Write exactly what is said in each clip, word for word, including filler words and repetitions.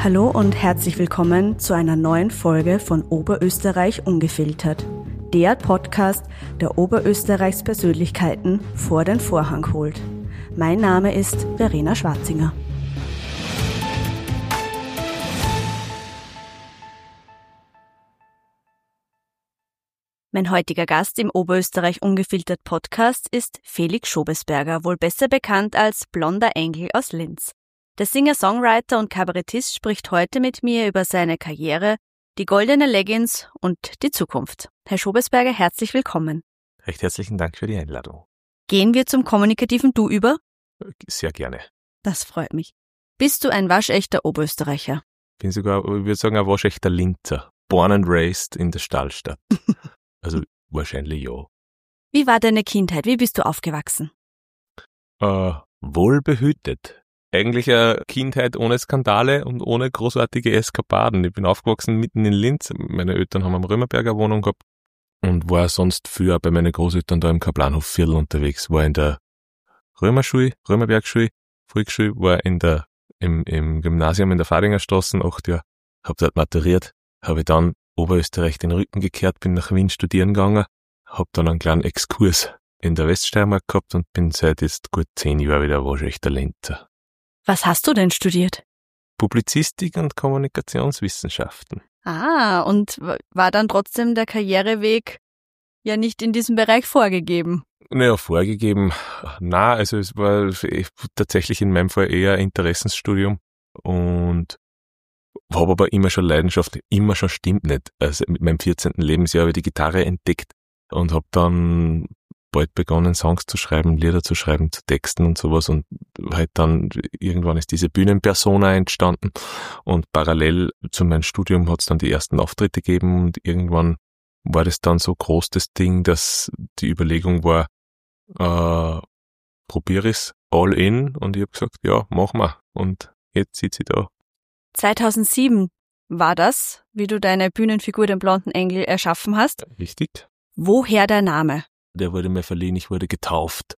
Hallo und herzlich willkommen zu einer neuen Folge von Oberösterreich ungefiltert. Der Podcast, der Oberösterreichs Persönlichkeiten vor den Vorhang holt. Mein Name ist Verena Schwarzinger. Mein heutiger Gast im Oberösterreich ungefiltert Podcast ist Felix Schobesberger, wohl besser bekannt als Blonder Engel aus Linz. Der Singer-Songwriter und Kabarettist spricht heute mit mir über seine Karriere, die goldene Leggings und die Zukunft. Herr Schobesberger, herzlich willkommen. Recht herzlichen Dank für die Einladung. Gehen wir zum kommunikativen Du über? Sehr gerne. Das freut mich. Bist du ein waschechter Oberösterreicher? Bin sogar, ich würde sagen, ein waschechter Linzer. Born and raised in der Stallstadt. Also wahrscheinlich ja. Wie war deine Kindheit? Wie bist du aufgewachsen? Äh, wohlbehütet. Eigentlich eine Kindheit ohne Skandale und ohne großartige Eskapaden. Ich bin aufgewachsen mitten in Linz. Meine Eltern haben eine Römerberger Wohnung gehabt und war sonst früher bei meinen Großeltern da im Kaplanhofviertel unterwegs. War in der Römerschule, Römerbergschule, Volksschule, war in der, im, im Gymnasium in der Fadingerstraße acht Jahre, hab dort maturiert, habe dann Oberösterreich den Rücken gekehrt, bin nach Wien studieren gegangen, hab dann einen kleinen Exkurs in der Weststeiermark gehabt und bin seit jetzt gut zehn Jahren wieder waschechter Linzer. Was hast du denn studiert? Publizistik und Kommunikationswissenschaften. Ah, und war dann trotzdem der Karriereweg ja nicht in diesem Bereich vorgegeben? Naja, vorgegeben, na, also es war tatsächlich in meinem Fall eher ein Interessensstudium und habe aber immer schon Leidenschaft, immer schon stimmt nicht. Also mit meinem vierzehnten Lebensjahr habe ich die Gitarre entdeckt und habe dann bald begonnen, Songs zu schreiben, Lieder zu schreiben, zu texten und sowas und halt dann irgendwann ist diese Bühnenpersona entstanden und parallel zu meinem Studium hat es dann die ersten Auftritte gegeben und irgendwann war das dann so groß, das Ding, dass die Überlegung war, äh, probier es all in und ich habe gesagt, ja, mach mal und jetzt sitze ich da. zweitausendsieben war das, wie du deine Bühnenfigur, den Blonden Engel, erschaffen hast. Richtig. Woher der Name? Der wurde mir verliehen, ich wurde getauft.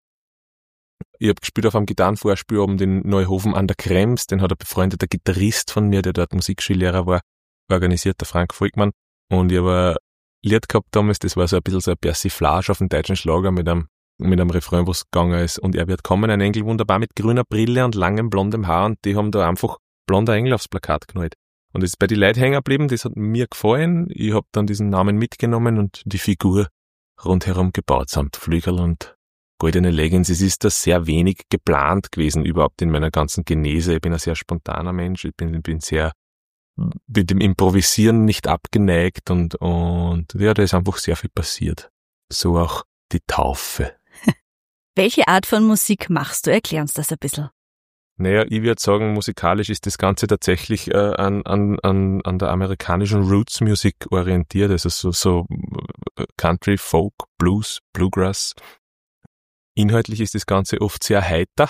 Ich habe gespielt auf einem Gitarrenvorspiel oben den Neuhofen an der Krems, den hat ein befreundeter Gitarrist von mir, der dort Musikschullehrer war, organisiert, der Frank Volkmann. Und ich habe ein Lied gehabt damals, das war so ein bisschen so eine Persiflage auf den deutschen Schlager mit einem, mit einem Refrain, was gegangen ist. Und er wird kommen, ein Engel wunderbar mit grüner Brille und langem blondem Haar und die haben da einfach blonder Engel aufs Plakat geknallt. Und das ist bei den Leuten hängen geblieben, das hat mir gefallen. Ich habe dann diesen Namen mitgenommen und die Figur rundherum gebaut, samt Flügel und goldene Leggings. Es ist da sehr wenig geplant gewesen, überhaupt in meiner ganzen Genese. Ich bin ein sehr spontaner Mensch, ich bin, bin sehr mit dem Improvisieren nicht abgeneigt und, und ja, da ist einfach sehr viel passiert. So auch die Taufe. Welche Art von Musik machst du? Erklär uns das ein bisschen. Naja, ich würde sagen, musikalisch ist das Ganze tatsächlich äh, an, an, an, an der amerikanischen Roots-Musik orientiert, also so, so Country, Folk, Blues, Bluegrass. Inhaltlich ist das Ganze oft sehr heiter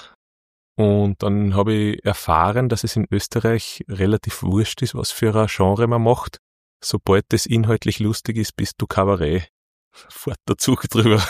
und dann habe ich erfahren, dass es in Österreich relativ wurscht ist, was für ein Genre man macht. Sobald das inhaltlich lustig ist, bist du Kabarett. Fährt der Zug drüber.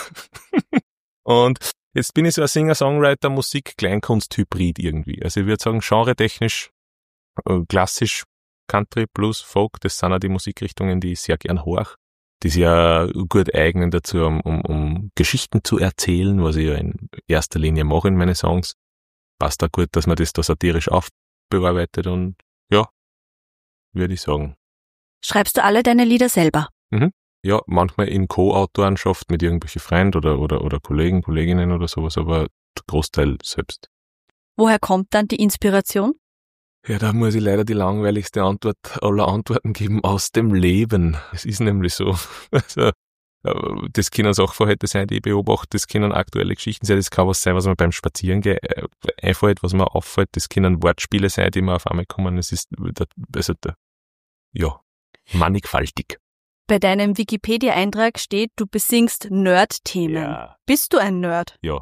Und jetzt bin ich so ein Singer-Songwriter, Musik-Kleinkunst-Hybrid irgendwie. Also ich würde sagen, genretechnisch, äh, klassisch, Country, Blues, Folk, das sind auch die Musikrichtungen, die ich sehr gern horch, die sich ja gut eignen dazu, um, um, um Geschichten zu erzählen, was ich ja in erster Linie mache in meinen Songs. Passt auch gut, dass man das da satirisch aufbearbeitet und ja, würde ich sagen. Schreibst du alle deine Lieder selber? Mhm. Ja, manchmal in Co-Autorenschaft mit irgendwelchen Freunden oder, oder, oder Kollegen, Kolleginnen oder sowas, aber der Großteil selbst. Woher kommt dann die Inspiration? Ja, da muss ich leider die langweiligste Antwort aller Antworten geben, aus dem Leben. Es ist nämlich so. Also, das können Sachverhalte sein, die ich beobachte, das können aktuelle Geschichten sein, das kann was sein, was mir beim Spazierengehen einfällt, was mir auffällt, das können Wortspiele sein, die mir auf einmal kommen. Es ist, also, ja, mannigfaltig. Bei deinem Wikipedia-Eintrag steht, du besingst Nerd-Themen. Ja. Bist du ein Nerd? Ja.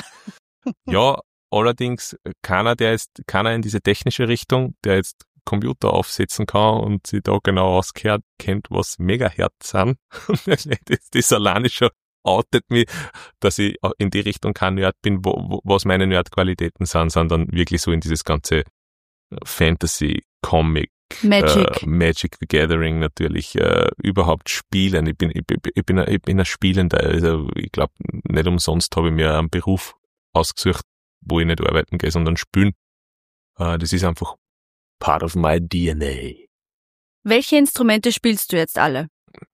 Ja, allerdings keiner, der jetzt, keiner in diese technische Richtung, der jetzt Computer aufsetzen kann und sich da genau auskennt, kennt, was Megahertz sind. das, das alleine schon outet mich, dass ich in die Richtung kein Nerd bin, wo, wo, was meine Nerdqualitäten sind, sondern wirklich so in dieses ganze Fantasy, Comic, Magic. Äh, Magic the Gathering natürlich äh, überhaupt spielen. Ich bin, ich, ich, bin, ich bin ein Spielender. Also ich glaube, nicht umsonst habe ich mir einen Beruf ausgesucht, wo ich nicht arbeiten gehe, sondern spielen. Äh, das ist einfach part of my D N A. Welche Instrumente spielst du jetzt alle?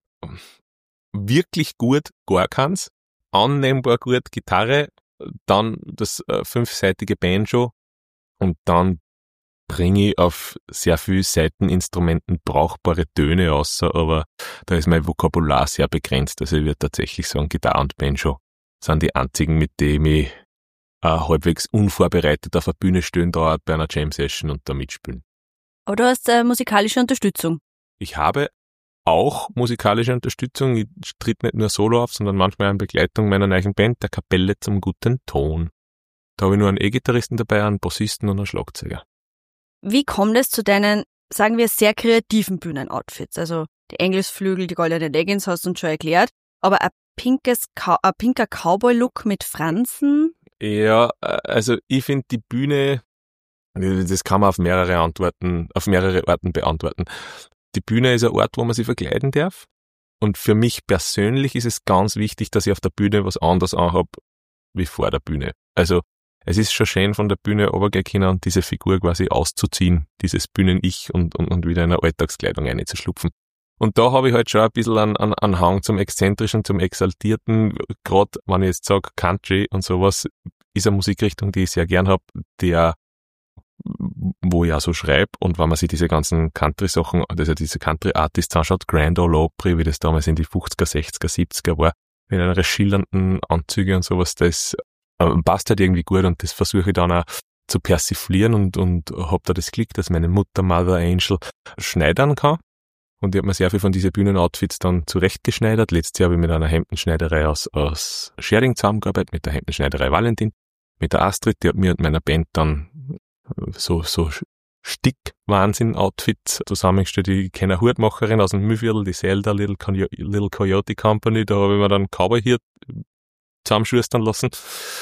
Wirklich gut, gar keins. Annehmbar gut Gitarre, dann das äh, fünfseitige Banjo und dann bringe ich auf sehr viel Saiteninstrumenten brauchbare Töne aus, aber da ist mein Vokabular sehr begrenzt. Also ich würde tatsächlich sagen, Gitarre und Banjo sind die einzigen, mit denen ich äh, halbwegs unvorbereitet auf eine Bühne stehen dauert bei einer Jam-Session und da mitspielen. Aber du hast äh, musikalische Unterstützung. Ich habe auch musikalische Unterstützung. Ich tritt nicht nur solo auf, sondern manchmal in Begleitung meiner neuen Band, der Kapelle zum guten Ton. Da habe ich nur einen E-Gitarristen dabei, einen Bassisten und einen Schlagzeuger. Wie kommt es zu deinen, sagen wir, sehr kreativen Bühnenoutfits? Also die Engelsflügel, die goldenen Leggings hast du uns schon erklärt, aber ein, pinkes, ein pinker Cowboy-Look mit Fransen? Ja, also ich finde die Bühne, das kann man auf mehrere Antworten, auf mehrere Arten beantworten. Die Bühne ist ein Ort, wo man sich verkleiden darf. Und für mich persönlich ist es ganz wichtig, dass ich auf der Bühne was anderes anhab wie vor der Bühne. Also es ist schon schön, von der Bühne runtergehen können und diese Figur quasi auszuziehen, dieses Bühnen-Ich und, und, und wieder in eine Alltagskleidung reinzuschlupfen. Und da habe ich halt schon ein bisschen einen, einen, einen Hang zum Exzentrischen, zum Exaltierten. Gerade wenn ich jetzt sage, Country und sowas, ist eine Musikrichtung, die ich sehr gern habe, der wo ich auch so schreibe, und wenn man sich diese ganzen Country-Sachen, also diese Country-Artists anschaut, Grand Ole Opry, wie das damals in die fünfziger, sechziger, siebziger war, mit einer schillernden Anzüge und sowas, das äh, passt halt irgendwie gut, und das versuche ich dann auch zu persiflieren, und, und habe da das Glück, dass meine Mutter, Mother Angel, schneidern kann, und ich habe mir sehr viel von diesen Bühnenoutfits dann zurechtgeschneidert. Letztes Jahr habe ich mit einer Hemdenschneiderei aus, aus Schering zusammengearbeitet, mit der Hemdenschneiderei Valentin, mit der Astrid, die hat mir und meiner Band dann so, so Stick-Wahnsinn-Outfits zusammengestellt. Ich kenne eine Hutmacherin aus dem Mühlviertel, die Zelda Little, Coy- Little Coyote Company, da habe ich mir dann Cowboy hier zusammenschustern lassen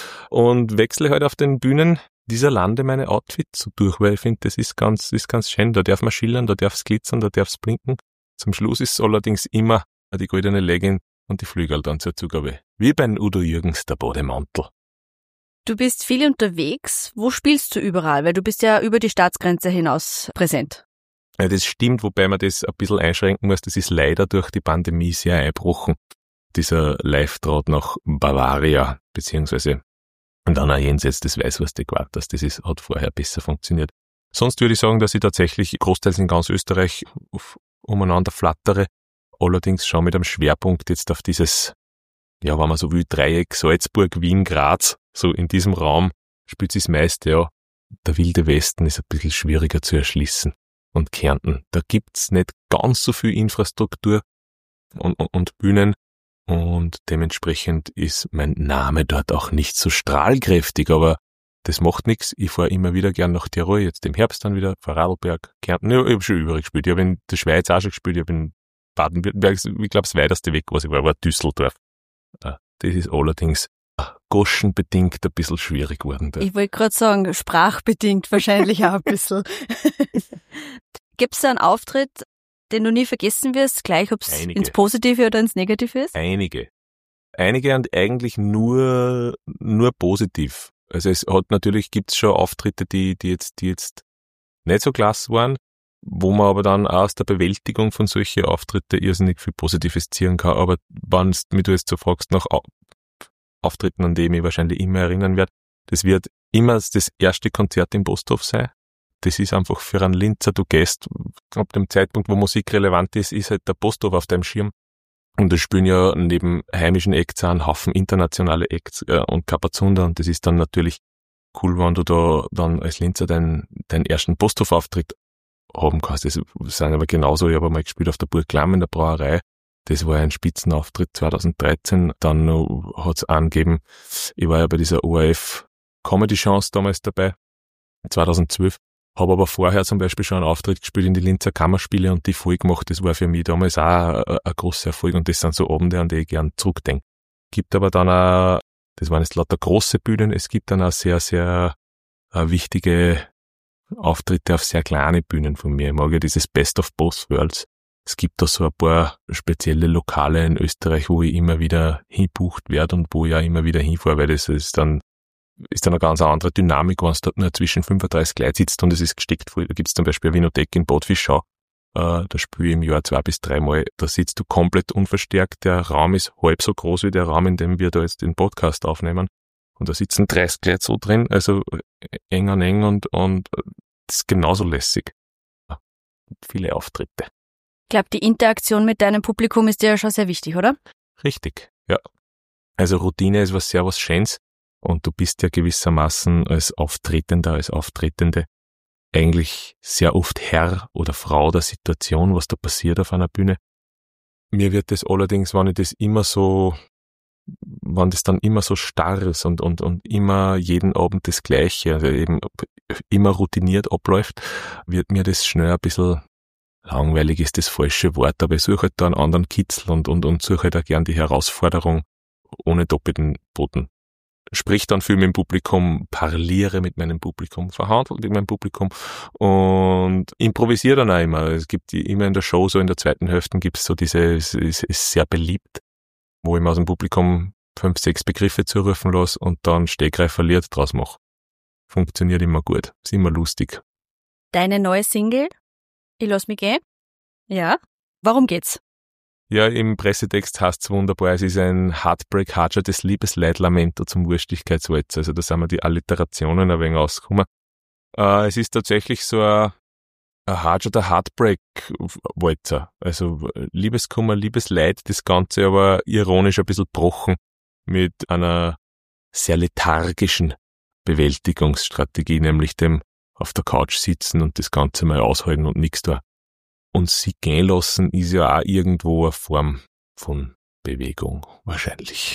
und wechsle halt auf den Bühnen dieser Lande meine Outfits so durch, weil ich finde, das ist ganz, ist ganz schön. Da darf man schillern, da darf es glitzern, da darf es blinken. Zum Schluss ist es allerdings immer die goldene Legging und die Flügel dann zur Zugabe. Wie bei Udo Jürgens der Bademantel. Du bist viel unterwegs. Wo spielst du überall? Weil du bist ja über die Staatsgrenze hinaus präsent. Ja, das stimmt, wobei man das ein bisschen einschränken muss. Das ist leider durch die Pandemie sehr eingebrochen. Dieser Live-Draht nach Bavaria, beziehungsweise und dann auch jenseits des Weißwurst-Äquators. Das ist, hat vorher besser funktioniert. Sonst würde ich sagen, dass ich tatsächlich großteils in ganz Österreich umeinander flattere. Allerdings schon mit einem Schwerpunkt jetzt auf dieses, ja, wenn man so will, Dreieck Salzburg, Wien, Graz. So in diesem Raum spielt sich das meiste, ja. Der wilde Westen ist ein bisschen schwieriger zu erschließen. Und Kärnten, da gibt's nicht ganz so viel Infrastruktur und, und, und Bühnen. Und dementsprechend ist mein Name dort auch nicht so strahlkräftig, aber das macht nichts. Ich fahre immer wieder gern nach Tirol, jetzt im Herbst dann wieder, Vorarlberg, Kärnten. Ja, ich habe schon überall gespielt. Ich habe in der Schweiz auch schon gespielt, ich habe in Baden-Württemberg, ich glaube, das weiteste Weg, was ich war, war Düsseldorf. Das ist allerdings goschenbedingt ein bisschen schwierig geworden. Da. Ich wollte gerade sagen, sprachbedingt wahrscheinlich auch ein bisschen. Gibt es da einen Auftritt, den du nie vergessen wirst, gleich ob es ins Positive oder ins Negative ist? Einige. Einige und eigentlich nur, nur positiv. Also es hat natürlich, gibt's schon Auftritte, die, die jetzt, die jetzt nicht so klasse waren, wo man aber dann aus der Bewältigung von solchen Auftritten irrsinnig viel Positives ziehen kann. Aber wenn du mich jetzt so fragst nach Auftritten, an die ich mich wahrscheinlich immer erinnern werde, das wird immer das erste Konzert im Posthof sein. Das ist einfach für einen Linzer, du gehst, ab dem Zeitpunkt, wo Musik relevant ist, ist halt der Posthof auf deinem Schirm. Und da spielen ja neben heimischen Acts auch einen Haufen internationale Acts äh, und Kapazunder, und das ist dann natürlich cool, wenn du da dann als Linzer deinen deinen ersten Posthof-Auftritt haben kannst. Das sind aber genauso, ich habe mal gespielt auf der Burg Lamm in der Brauerei. Das war ein Spitzenauftritt zweitausenddreizehn. Dann hat's angegeben, ich war ja bei dieser O R F Comedy Chance damals dabei, zweitausendzwölf. Habe aber vorher zum Beispiel schon einen Auftritt gespielt in die Linzer Kammerspiele und die voll gemacht. Das war für mich damals auch ein, ein großer Erfolg, und das sind so Abende, an die ich gern zurückdenke. Gibt aber dann auch, das waren jetzt lauter große Bühnen, es gibt dann auch sehr, sehr uh, wichtige Auftritte auf sehr kleine Bühnen von mir. Ich mag ja dieses Best of Both Worlds. Es gibt da so ein paar spezielle Lokale in Österreich, wo ich immer wieder hinbucht werde und wo ich auch immer wieder hinfahre, weil das ist dann, ist dann eine ganz andere Dynamik, wenn es dort nur zwischen fünfunddreißig Leute sitzt und es ist gesteckt voll. Da gibt es zum Beispiel eine Winothek in Bad Fischau. Äh, da spiele ich im Jahr zwei bis dreimal. Da sitzt du komplett unverstärkt. Der Raum ist halb so groß wie der Raum, in dem wir da jetzt den Podcast aufnehmen. Und da sitzen dreißig Leute so drin, also eng an eng und, und das ist genauso lässig. Viele Auftritte. Ich glaube, die Interaktion mit deinem Publikum ist dir ja schon sehr wichtig, oder? Richtig, ja. Also Routine ist was sehr was Schönes und du bist ja gewissermaßen als Auftretender, als Auftretende eigentlich sehr oft Herr oder Frau der Situation, was da passiert auf einer Bühne. Mir wird das allerdings, wenn ich das immer so, wenn das dann immer so starr ist und, und, und immer jeden Abend das Gleiche, also eben immer routiniert abläuft, wird mir das schnell ein bisschen langweilig ist das falsche Wort, aber ich suche halt da einen anderen Kitzel und, und, und suche halt auch gern die Herausforderung ohne doppelten Boden. Sprich dann viel mit dem Publikum, parliere mit meinem Publikum, verhandle mit meinem Publikum und improvisiere dann auch immer. Es gibt die, immer in der Show, so in der zweiten Hälfte gibt es so diese, es ist, ist sehr beliebt, wo ich mir aus dem Publikum fünf, sechs Begriffe zurufen lasse und dann Stegreif verliert draus mache. Funktioniert immer gut, ist immer lustig. Deine neue Single? Ich lass mich gehen. Ja. Warum geht's? Ja, im Pressetext heißt es wunderbar, es ist ein Heartbreak, Hardscher Liebesleid, Lamento zum Wurstigkeitswalzer. Also da sind wir die Alliterationen ein wenig ausgekommen. Äh, es ist tatsächlich so ein, ein Hardscher Heartbreak-Walzer. Also Liebeskummer, Liebesleid, das Ganze aber ironisch ein bisschen gebrochen mit einer sehr lethargischen Bewältigungsstrategie, nämlich dem auf der Couch sitzen und das Ganze mal aushalten und nichts da. Und sie gehen lassen ist ja auch irgendwo eine Form von Bewegung, wahrscheinlich.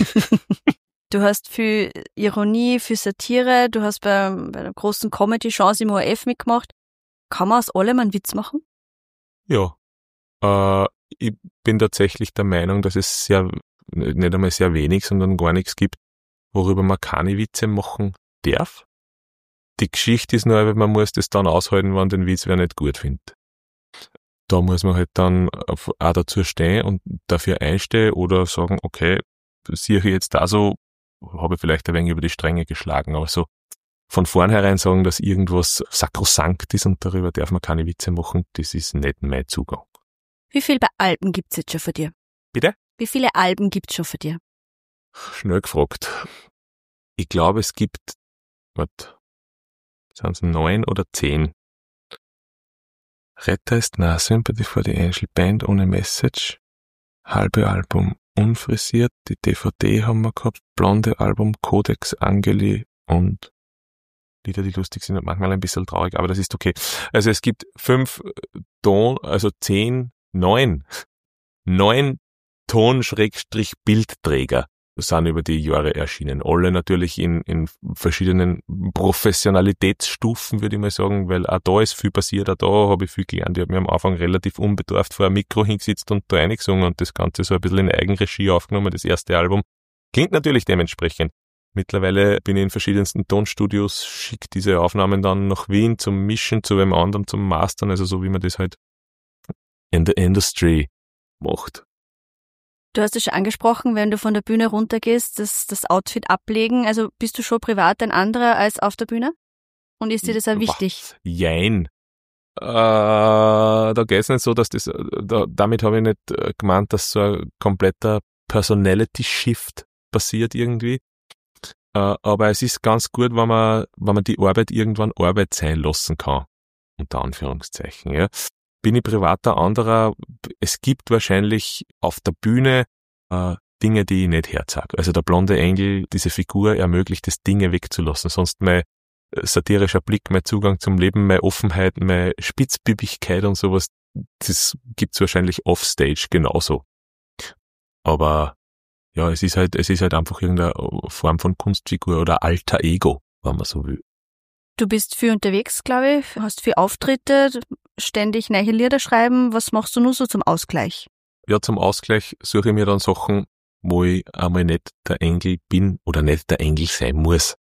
Du hast viel Ironie, viel Satire, du hast bei, bei der großen Comedy-Chance im O R F mitgemacht. Kann man aus allem einen Witz machen? Ja, äh, ich bin tatsächlich der Meinung, dass es sehr, nicht einmal sehr wenig, sondern gar nichts gibt, worüber man keine Witze machen darf. Die Geschichte ist nur, man muss das dann aushalten, wenn den Witz wer nicht gut findet. Da muss man halt dann auch dazu stehen und dafür einstehen oder sagen, okay, sehe ich jetzt da so, habe ich vielleicht ein wenig über die Stränge geschlagen, aber so von vornherein sagen, dass irgendwas sakrosankt ist und darüber darf man keine Witze machen, das ist nicht mein Zugang. Wie viele Alben gibt's jetzt schon für dir? Bitte? Wie viele Alben gibt's schon für dir? Schnell gefragt. Ich glaube, es gibt, was, sind es neun oder zehn? Retter ist nah, Sympathy for the Angel, Band ohne Message, halbe Album unfrisiert, die D V D haben wir gehabt, blonde Album, Codex, Angeli und Lieder, die lustig sind und manchmal ein bisschen traurig, aber das ist okay. Also es gibt fünf Ton, also zehn, neun, neun Ton-Bildträger sind über die Jahre erschienen. Alle natürlich in, in verschiedenen Professionalitätsstufen, würde ich mal sagen, weil auch da ist viel passiert, auch da habe ich viel gelernt. Ich habe mir am Anfang relativ unbedarft vor einem Mikro hingesetzt und da reingesungen und das Ganze so ein bisschen in Eigenregie aufgenommen, das erste Album. Klingt natürlich dementsprechend. Mittlerweile bin ich in verschiedensten Tonstudios, schicke diese Aufnahmen dann nach Wien zum Mischen, zu einem anderen zum Mastern, also so wie man das halt in the industry macht. Du hast es schon angesprochen, wenn du von der Bühne runtergehst, das, das Outfit ablegen. Also bist du schon privat ein anderer als auf der Bühne? Und ist dir das auch wichtig? Was? Jein. Äh, da geht's nicht so, dass das, da, damit habe ich nicht gemeint, dass so ein kompletter Personality-Shift passiert irgendwie. Äh, aber es ist ganz gut, wenn man, wenn man die Arbeit irgendwann Arbeit sein lassen kann. Unter Anführungszeichen, ja. Bin ich privater anderer, es gibt wahrscheinlich auf der Bühne äh, Dinge, die ich nicht herzage. Also der blonde Engel, diese Figur ermöglicht es, Dinge wegzulassen. Sonst mein satirischer Blick, mein Zugang zum Leben, meine Offenheit, meine Spitzbübigkeit und sowas, das gibt's wahrscheinlich offstage genauso. Aber ja, es ist halt, es ist halt einfach irgendeine Form von Kunstfigur oder alter Ego, wenn man so will. Du bist viel unterwegs, glaube ich, hast viel Auftritte, ständig neue Lieder schreiben. Was machst du nur so zum Ausgleich? Ja, zum Ausgleich suche ich mir dann Sachen, wo ich einmal nicht der Engel bin oder nicht der Engel sein muss.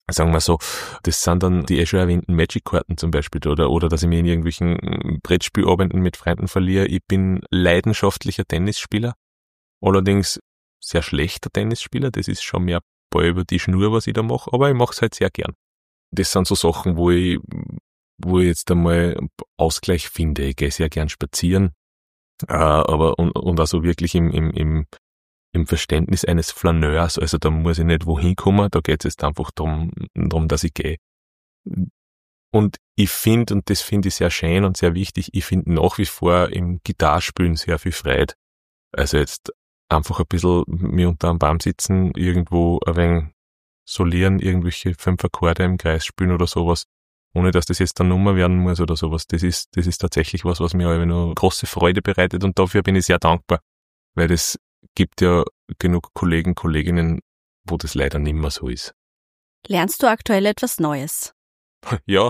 sagen wir so, das sind dann die eh schon erwähnten Magic-Karten zum Beispiel oder, oder dass ich mich in irgendwelchen Brettspielabenden mit Freunden verliere. Ich bin leidenschaftlicher Tennisspieler, allerdings sehr schlechter Tennisspieler, das ist schon mehr Ball über die Schnur, was ich da mache, aber ich mache es halt sehr gern. Das sind so Sachen, wo ich, wo ich jetzt einmal Ausgleich finde. Ich gehe sehr gern spazieren, äh, aber und, und also wirklich im, im, im, im Verständnis eines Flaneurs, also da muss ich nicht wohin kommen, da geht es jetzt einfach darum, darum, dass ich gehe. Und ich finde, und das finde ich sehr schön und sehr wichtig, ich finde nach wie vor im Gitarrespielen sehr viel Freude. Also jetzt einfach ein bisschen mir unter einem Baum sitzen, irgendwo ein wenig solieren, irgendwelche fünf Akkorde im Kreis spielen oder sowas, ohne dass das jetzt eine Nummer werden muss oder sowas. Das ist, das ist tatsächlich was, was mir aber noch große Freude bereitet und dafür bin ich sehr dankbar, weil das gibt ja genug Kollegen, Kolleginnen, wo das leider nicht mehr so ist. Lernst du aktuell etwas Neues? Ja.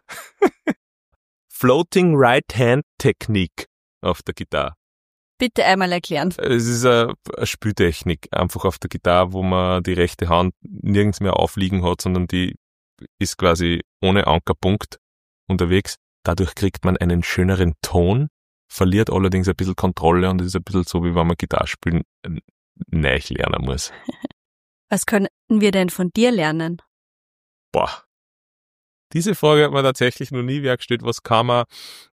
Floating Right Hand Technik auf der Gitarre. Bitte einmal erklären. Es ist eine, eine Spieltechnik, einfach auf der Gitarre, wo man die rechte Hand nirgends mehr aufliegen hat, sondern die ist quasi ohne Ankerpunkt unterwegs. Dadurch kriegt man einen schöneren Ton, verliert allerdings ein bisschen Kontrolle und es ist ein bisschen so, wie wenn man Gitarre spielen neu lernen muss. Was können wir denn von dir lernen? Boah. Diese Frage hat mir tatsächlich noch nie wer gestellt. Was kann man...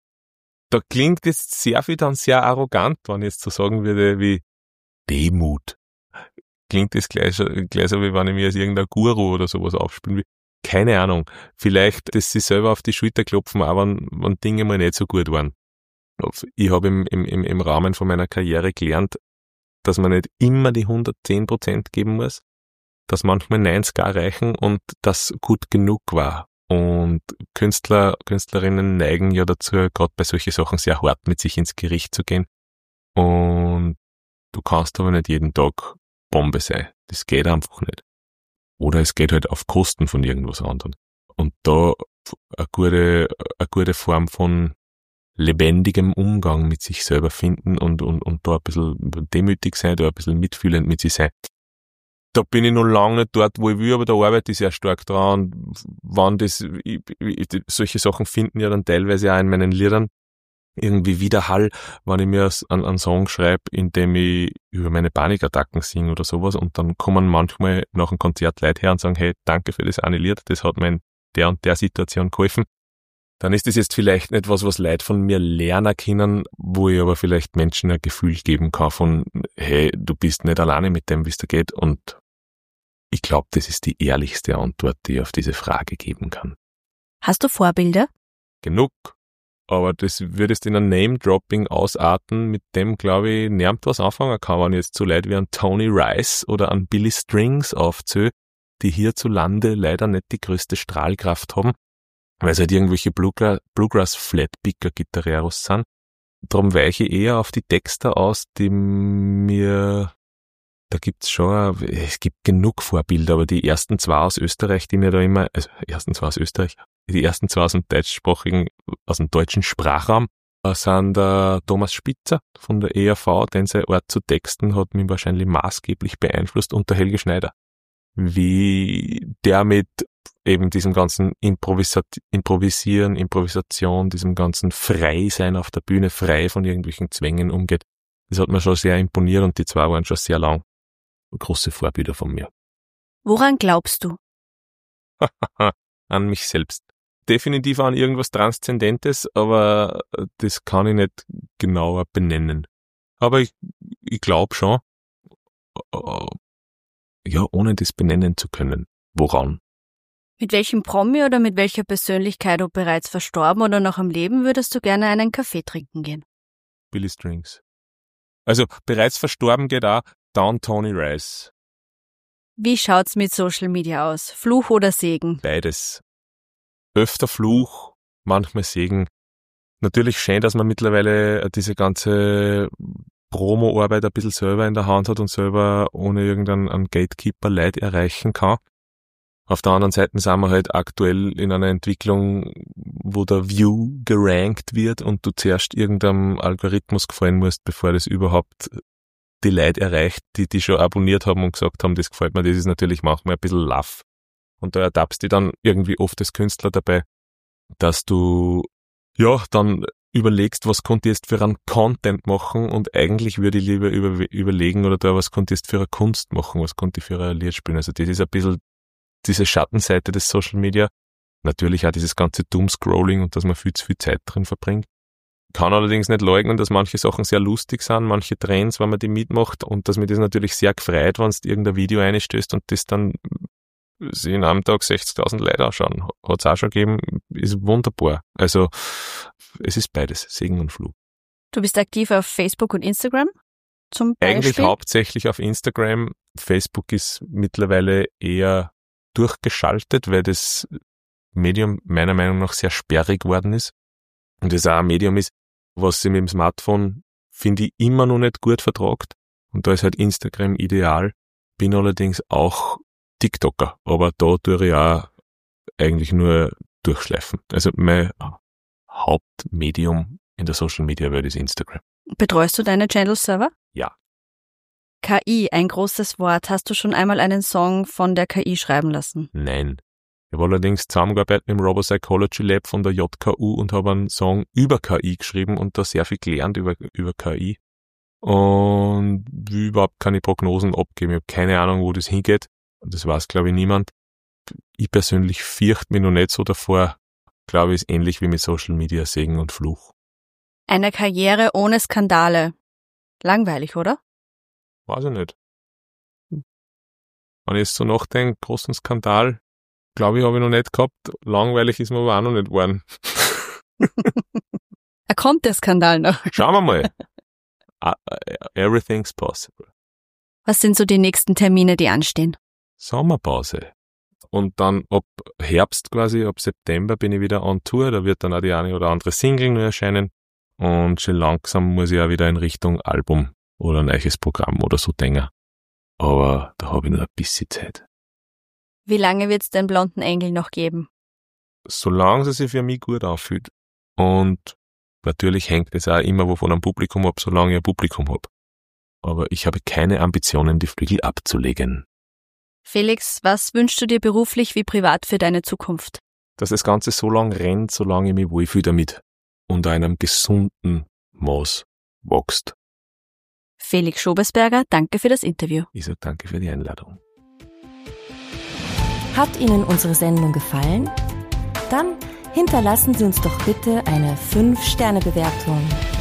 Da klingt jetzt sehr viel dann sehr arrogant, wenn ich jetzt so sagen würde wie Demut. Klingt das gleich, gleich so, wie wenn ich mir als irgendein Guru oder sowas aufspielen will. Keine Ahnung. Vielleicht, dass sie selber auf die Schulter klopfen, auch wenn, wenn Dinge mal nicht so gut waren. Ich habe im, im, im Rahmen von meiner Karriere gelernt, dass man nicht immer die hundertzehn Prozent geben muss, dass manchmal neunzig auch reichen und das gut genug war. Und Künstler, Künstlerinnen neigen ja dazu, gerade bei solchen Sachen sehr hart mit sich ins Gericht zu gehen. Und du kannst aber nicht jeden Tag Bombe sein. Das geht einfach nicht. Oder es geht halt auf Kosten von irgendwas anderem. Und da eine gute, eine gute Form von lebendigem Umgang mit sich selber finden und, und, und da ein bisschen demütig sein, da ein bisschen mitfühlend mit sich sein. Da bin ich noch lange nicht dort, wo ich will, aber da arbeite ich sehr stark dran. Wann das, ich, ich, solche Sachen finden ja dann teilweise auch in meinen Liedern irgendwie Widerhall, wenn ich mir einen, einen Song schreibe, in dem ich über meine Panikattacken singe oder sowas und dann kommen manchmal nach einem Konzert Leute her und sagen, hey, danke für das eine Lied, das hat mir in der und der Situation geholfen. Dann ist das jetzt vielleicht nicht was, was Leute von mir lernen können, wo ich aber vielleicht Menschen ein Gefühl geben kann von, hey, du bist nicht alleine mit dem, wie es dir geht. Und ich glaube, das ist die ehrlichste Antwort, die ich auf diese Frage geben kann. Hast du Vorbilder? Genug. Aber das würdest in ein Name-Dropping ausarten, mit dem, glaube ich, niemand was anfangen kann, wenn ich jetzt so Leute wie an Tony Rice oder an Billy Strings aufzähle, die hierzulande leider nicht die größte Strahlkraft haben, weil es halt irgendwelche Bluegrass, Bluegrass-Flatpicker-Gitarreros sind. Darum weiche ich eher auf die Texter aus, die mir, da gibt's schon, es gibt genug Vorbilder, aber die ersten zwei aus Österreich, die mir da immer, also ersten zwei aus Österreich, die ersten zwei aus dem deutschsprachigen, aus dem deutschen Sprachraum, sind der Thomas Spitzer von der E R V, denn sein Art zu texten hat mich wahrscheinlich maßgeblich beeinflusst, und der Helge Schneider. Wie der mit eben diesem ganzen Improvisa- Improvisieren, Improvisation, diesem ganzen Freisein auf der Bühne, frei von irgendwelchen Zwängen umgeht. Das hat mir schon sehr imponiert und die zwei waren schon sehr lang große Vorbilder von mir. Woran glaubst du? An mich selbst. Definitiv an irgendwas Transzendentes, aber das kann ich nicht genauer benennen. Aber ich, ich glaube schon, ja, ohne das benennen zu können. Woran? Mit welchem Promi oder mit welcher Persönlichkeit, ob bereits verstorben oder noch am Leben, würdest du gerne einen Kaffee trinken gehen? Billy Strings. Also bereits verstorben geht auch Down Tony Rice. Wie schaut's mit Social Media aus? Fluch oder Segen? Beides. Öfter Fluch, manchmal Segen. Natürlich schön, dass man mittlerweile diese ganze Promo-Arbeit ein bisschen selber in der Hand hat und selber ohne irgendeinen Gatekeeper Leute erreichen kann. Auf der anderen Seite sind wir halt aktuell in einer Entwicklung, wo der View gerankt wird und du zuerst irgendeinem Algorithmus gefallen musst, bevor das überhaupt die Leute erreicht, die die schon abonniert haben und gesagt haben, das gefällt mir. Das ist natürlich manchmal ein bisschen laff. Und da ertappst du dann irgendwie oft als Künstler dabei, dass du ja dann überlegst, was konnte ich jetzt für einen Content machen und eigentlich würde ich lieber über, überlegen oder da, was konnte ich jetzt für eine Kunst machen, was konnte ich für ein Lied spielen. Also das ist ein bisschen diese Schattenseite des Social Media. Natürlich auch dieses ganze Doomscrolling und dass man viel zu viel Zeit drin verbringt. Kann allerdings nicht leugnen, dass manche Sachen sehr lustig sind, manche Trends, wenn man die mitmacht und dass mir das natürlich sehr gefreut, wenn du irgendein Video reinstößt und das dann sie in einem Tag sechzigtausend Leute anschauen. Hat es auch schon gegeben, ist wunderbar. Also es ist beides, Segen und Fluch. Du bist aktiv auf Facebook und Instagram zum Beispiel? Eigentlich hauptsächlich auf Instagram. Facebook ist mittlerweile eher durchgeschaltet, weil das Medium meiner Meinung nach sehr sperrig geworden ist. Und es auch ein Medium ist, was sich mit dem Smartphone, finde ich, immer noch nicht gut vertragt. Und da ist halt Instagram ideal. Bin allerdings auch TikToker, aber da tue ich auch eigentlich nur durchschleifen. Also mein Hauptmedium in der Social Media Welt ist Instagram. Betreust du deine Channels selber? Ja. K I, ein großes Wort. Hast du schon einmal einen Song von der K I schreiben lassen? Nein. Ich habe allerdings zusammengearbeitet mit dem Robopsychology Lab von der J K U und habe einen Song über K I geschrieben und da sehr viel gelernt über, über K I. Und will überhaupt keine Prognosen abgeben. Ich habe keine Ahnung, wo das hingeht. Das weiß, glaube ich, niemand. Ich persönlich fürchte mich noch nicht so davor. Glaube ich, ist ähnlich wie mit Social Media, Segen und Fluch. Eine Karriere ohne Skandale. Langweilig, oder? Weiß ich nicht. Wenn ich jetzt so nachdenke, großen Skandal, glaube ich, habe ich noch nicht gehabt. Langweilig ist mir aber auch noch nicht geworden. Er kommt der Skandal noch. Schauen wir mal. Everything's possible. Was sind so die nächsten Termine, die anstehen? Sommerpause. Und dann ab Herbst quasi, ab September bin ich wieder on Tour. Da wird dann auch die eine oder andere Single nur erscheinen. Und schon langsam muss ich auch wieder in Richtung Album oder ein neues Programm oder so denken. Aber da habe ich nur ein bisschen Zeit. Wie lange wird es den blonden Engel noch geben? Solange es sich für mich gut anfühlt. Und natürlich hängt es auch immer von einem Publikum ab, solange ich ein Publikum habe. Aber ich habe keine Ambitionen, die Flügel abzulegen. Felix, was wünschst du dir beruflich wie privat für deine Zukunft? Dass das Ganze so lange rennt, solange ich mich wohlfühle damit und an einem gesunden Maß wächst. Felix Schobesberger, danke für das Interview. Ich sage danke für die Einladung. Hat Ihnen unsere Sendung gefallen? Dann hinterlassen Sie uns doch bitte eine fünf Sterne Bewertung.